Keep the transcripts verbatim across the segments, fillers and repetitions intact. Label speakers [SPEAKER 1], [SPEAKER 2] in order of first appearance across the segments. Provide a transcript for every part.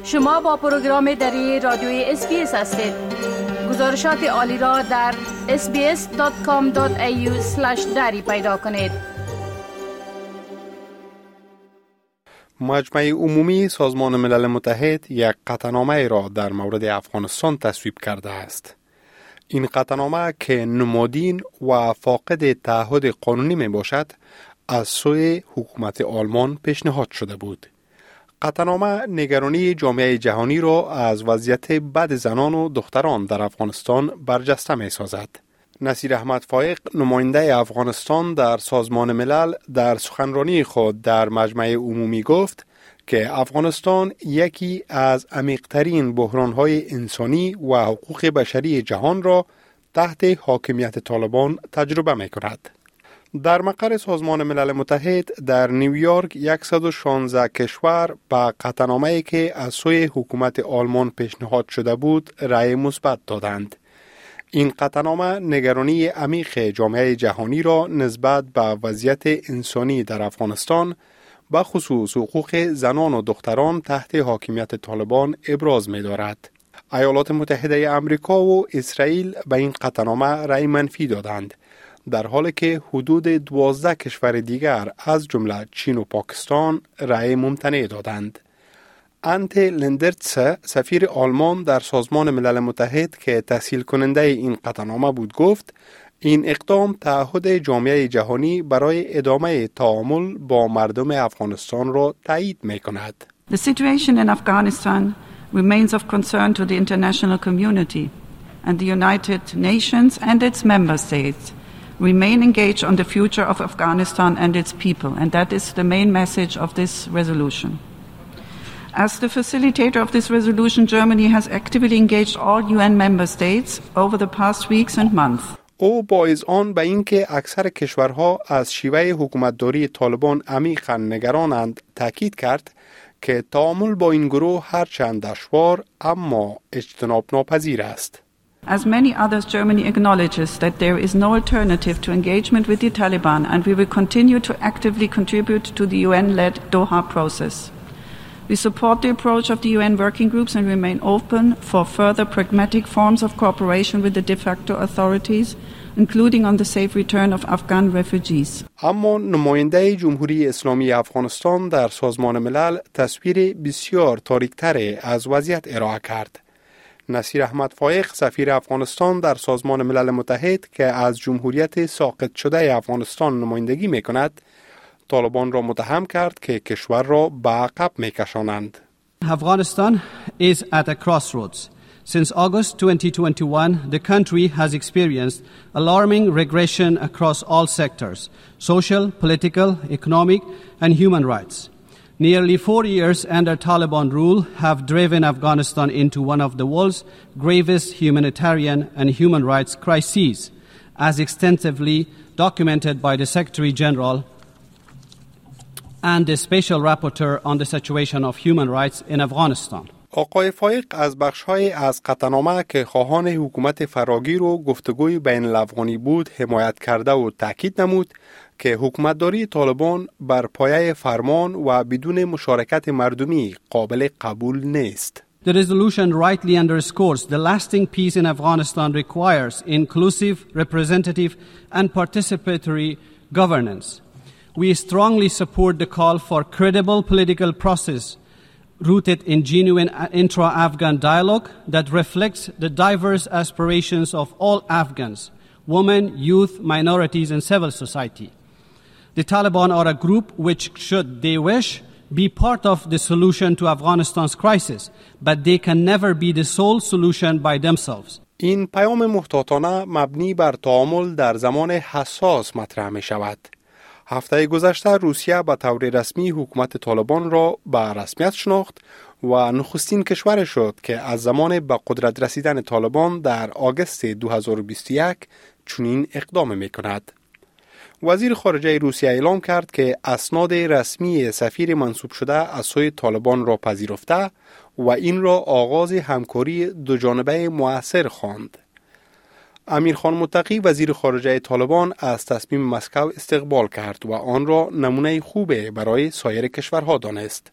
[SPEAKER 1] شما با پروگرام دری رادیوی اس بی اس هستید. گزارشات عالی را در اس بی اس دات کام دات ای یو اسلش دری پیدا کنید.
[SPEAKER 2] مجمع عمومی سازمان ملل متحد یک قطعنامه را در مورد افغانستان تصویب کرده است. این قطعنامه که نمادین و فاقد تعهد قانونی می باشد، از سوی حکومت آلمان پیشنهاد شده بود. قطعنامه نگرانی جامعه جهانی را از وضعیت بد زنان و دختران در افغانستان برجسته می سازد. نصیر احمد فایق، نماینده افغانستان در سازمان ملل، در سخنرانی خود در مجمع عمومی گفت که افغانستان یکی از عمیق‌ترین بحران‌های انسانی و حقوق بشری جهان را تحت حاکمیت طالبان تجربه می‌کند. در مقر سازمان ملل متحد در نیویورک صد و شانزده کشور به قطعنامه‌ای که از سوی حکومت آلمان پیشنهاد شده بود رأی مثبت دادند. این قطعنامه نگرانی عمیق جامعه جهانی را نسبت به وضعیت انسانی در افغانستان، به خصوص حقوق زنان و دختران تحت حاکمیت طالبان ابراز می دارد. ایالات متحده آمریکا و اسرائیل به این قطعنامه رأی منفی دادند، در حالی که حدود دوازده کشور دیگر از جمله چین و پاکستان رأی ممتنع دادند. انت لندرتس، سفیر آلمان در سازمان ملل متحد که تسهیل کننده این قطعنامه بود، گفت این اقدام تعهد جامعه جهانی برای ادامه تعامل با مردم افغانستان را تایید می کند.
[SPEAKER 3] The situation in Afghanistan remains of concern to the international community, and the United Nations and its member states remain engaged on the future of Afghanistan and its people, and that is the main message of this resolution. As the facilitator of this resolution, Germany has actively engaged all U N member states over the past weeks and months.
[SPEAKER 2] او با اذعان به اینکه اکثر کشورها از شیوه حکومتداری طالبان عمیقاً نگرانند تاکید کرد که تعامل با این گروه هرچند دشوار اما اجتناب ناپذیر است.
[SPEAKER 3] As many others, Germany acknowledges that there is no alternative to engagement with the Taliban, and we will continue to actively contribute to the U N-led Doha process. We support the approach of the U N working groups and remain open for further pragmatic forms of cooperation with the de facto authorities, including on the safe return of Afghan refugees.
[SPEAKER 2] اما نماینده جمهوری اسلامی افغانستان در سازمان ملل تصویر بسیار تاریک‌تر از وضعیت ارائه کرد. نصیر احمد فایق، سفیر افغانستان در سازمان ملل متحد که از جمهوریت ساقط شده افغانستان نمایندگی می‌کند، طالبان را متهم کرد که کشور را به عقب می‌کشانند.
[SPEAKER 4] Afghanistan is at a crossroads. Since August twenty twenty-one, the country has experienced alarming regression across all sectors: social, political, economic, and human rights. Nearly four years under Taliban rule have driven Afghanistan into one of the world's gravest humanitarian and human rights crises, as extensively documented by the Secretary General and the Special Rapporteur on the situation of human rights in Afghanistan.
[SPEAKER 2] آقای فایق از بخش‌های از قطعنامه که خواهان حکومت فراگیر و گفتگوی بین الافغانی بود حمایت کرده و تاکید نمود که حکومتداری طالبان بر پایه فرمان و بدون مشارکت مردمی قابل قبول نیست.
[SPEAKER 4] The resolution rightly underscores the lasting peace in Afghanistan requires inclusive, representative, and participatory governance. We strongly support the call for credible political process rooted in genuine intra-Afghan dialogue that reflects the diverse aspirations of all Afghans, women, youth, minorities, and civil society. The Taliban are a group which, should they wish, be part of the solution to Afghanistan's crisis, but they can never be the sole solution by themselves.
[SPEAKER 2] این پیام محتاطانه مبنی بر تعامل در زمان حساس مطرح می شود. هفته گذشته روسیه به طور رسمی حکومت طالبان را به رسمیت شناخت و نخستین کشور شد که از زمان به قدرت رسیدن طالبان در آگوست دو هزار و بیست و یک چنین اقدام می کند. وزیر خارجه روسیه اعلام کرد که اسناد رسمی سفیر منصوب شده از سوی طالبان را پذیرفته و این را آغاز همکاری دوجانبه مؤثر خواند. امیرخان متقی وزیر خارجه طالبان از تصمیم مسکو استقبال کرد و آن را نمونه خوبه برای سایر کشورها دانست.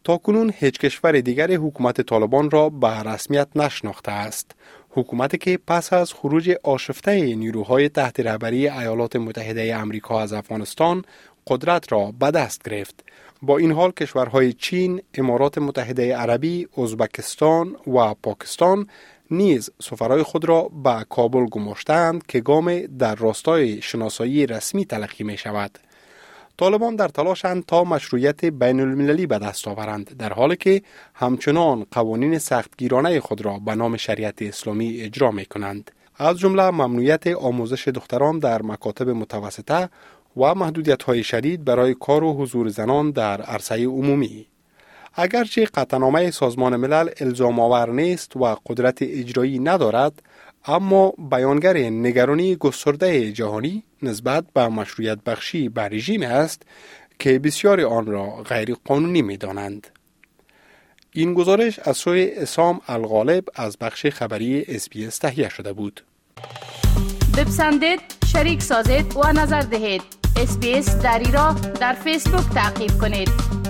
[SPEAKER 2] تاکنون هیچ کشور دیگر حکومت طالبان را به رسمیت نشناخته است. حکومتی که پس از خروج آشفته نیروهای تحت رهبری ایالات متحده آمریکا از افغانستان قدرت را به دست گرفت. با این حال کشورهای چین، امارات متحده عربی، ازبکستان و پاکستان نیز سفرای خود را به کابل گماشتند که گام در راستای شناسایی رسمی تلقی می شود. طالبان در تلاشند تا مشروعیت بین المللی به دست آورند، در حالی که همچنان قوانین سختگیرانه خود را به نام شریعت اسلامی اجرا می کنند. از جمله ممنوعیت آموزش دختران در مکاتب متوسطه و محدودیت‌های شدید برای کار و حضور زنان در عرصه عمومی. اگرچه قطعنامه سازمان ملل الزام آور نیست و قدرت اجرایی ندارد، اما بیانگر نگرانی گسترده جهانی نسبت به مشروعیت بخشی به رژیم است که بسیاری آن را غیر قانونی می دانند. این گزارش از سوی اسام الغالب از بخش خبری اس بی اس تهیه شده بود.
[SPEAKER 1] بپسندید، شریک سازید و نظر دهید. اس بی اس دری را در فیسبوک تعقیب کنید.